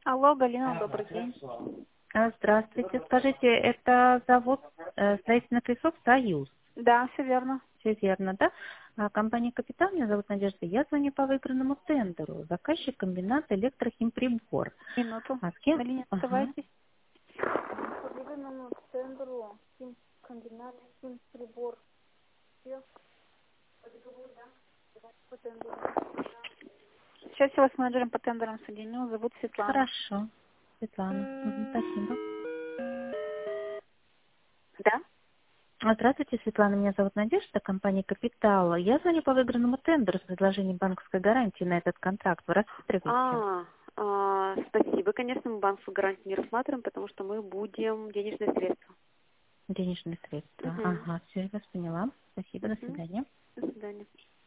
Алло, Галина, добрый день. Здравствуйте. Скажите, это завод строительных лесов «Союз». Да, все верно. Все верно, да? Компания «Капитал», меня зовут Надежда. Я звоню по выигранному тендеру. Заказчик комбинат «Электрохимприбор». Минуту. А с кем? На линии Ага. оставайтесь. По выгодному тендеру комбинат прибор. По тендеру. Сейчас я вас с менеджером по тендерам соединю. Зовут Светлана. Хорошо. Светлана. Спасибо. Да? Здравствуйте, Светлана. Меня зовут Надежда, компания «Капитал». Я звоню по выигранному тендеру с предложением банковской гарантии на этот контракт. Вы рассматриваете? Спасибо. Конечно, мы банковскую гарантию не рассматриваем, потому что мы будем денежные средства. Денежные средства. Мгм. Ага, все, я вас поняла. Спасибо, до Мгм. свидания. До свидания.